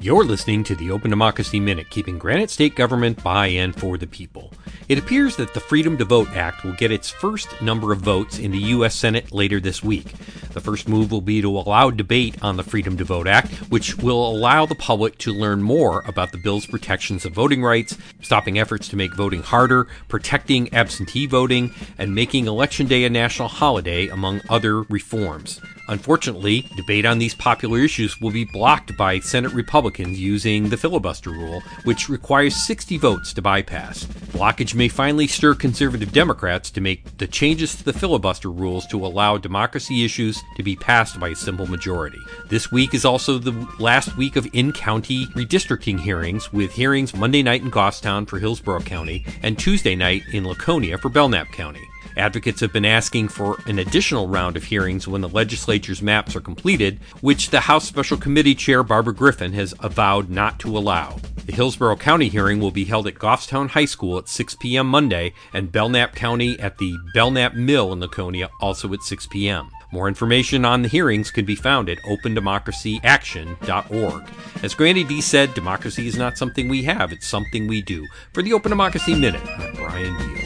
You're listening to the Open Democracy Minute, keeping Granite State government by and for the people. It appears that the Freedom to Vote Act will get its first number of votes in the U.S. Senate later this week. The first move will be to allow debate on the Freedom to Vote Act, which will allow the public to learn more about the bill's protections of voting rights, stopping efforts to make voting harder, protecting absentee voting, and making Election Day a national holiday, among other reforms. Unfortunately, debate on these popular issues will be blocked by Senate Republicans using the filibuster rule, which requires 60 votes to bypass. Blockage may finally stir conservative Democrats to make the changes to the filibuster rules to allow democracy issues to be passed by a simple majority. This week is also the last week of in-county redistricting hearings, with hearings Monday night in Goffstown for Hillsborough County and Tuesday night in Laconia for Belknap County. Advocates have been asking for an additional round of hearings when the legislature's maps are completed, which the House Special Committee Chair Barbara Griffin has avowed not to allow. The Hillsborough County hearing will be held at Goffstown High School at 6 p.m. Monday, and Belknap County at the Belknap Mill in Laconia also at 6 p.m. More information on the hearings can be found at opendemocracyaction.org. As Granny D said, democracy is not something we have, it's something we do. For the Open Democracy Minute, I'm Brian Beal.